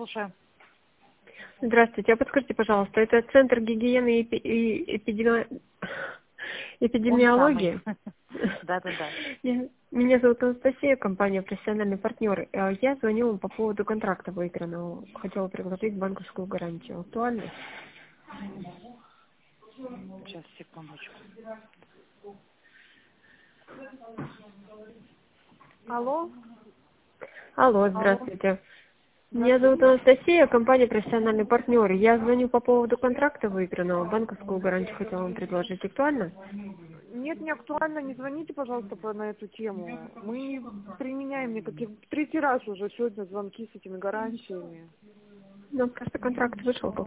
слушаю. Здравствуйте, а подскажите, пожалуйста, это Центр гигиены и Он самый. эпидемиологии? Да-да-да. Меня зовут Анастасия, компания «Профессиональный партнер». Я звоню вам по поводу контракта выигранного. Хотела предложить банковскую гарантию. Актуально? Сейчас, секундочку. Алло? Алло, Алло? здравствуйте. Меня зовут Здравствуйте. Анастасия, компания «Профессиональный партнер». Я звоню по поводу контракта выигранного. Банковскую гарантию хотела вам предложить. Актуально? Нет, не актуально. Не звоните, пожалуйста, на эту тему. Мы не применяем никаких... Третий раз уже сегодня звонки с этими гарантиями. Ну, просто контракт вышел.